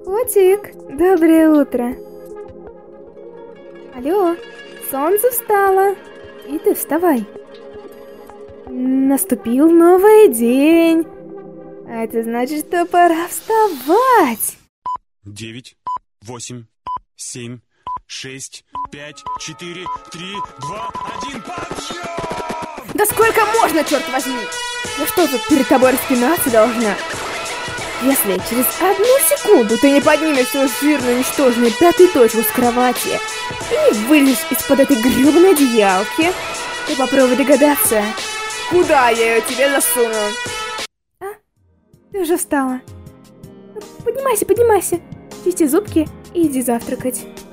Котик, доброе утро. Алло, солнце встало. И ты вставай. Наступил новый день. А это значит, что пора вставать. 9, 8, 7, 6, 5, 4, 3, 2, 1, подъем! Да сколько можно, черт возьми? Я что, тут перед тобой распинаться должна? Если через 1 секунду ты не поднимешь свою жирную, ничтожную 5-ю точку с кровати и не вылезешь из-под этой гребаной одеялки, ты попробуй догадаться, куда я ее тебе засуну. А? Ты уже встала. Ну, поднимайся, поднимайся. Чисти зубки и иди завтракать.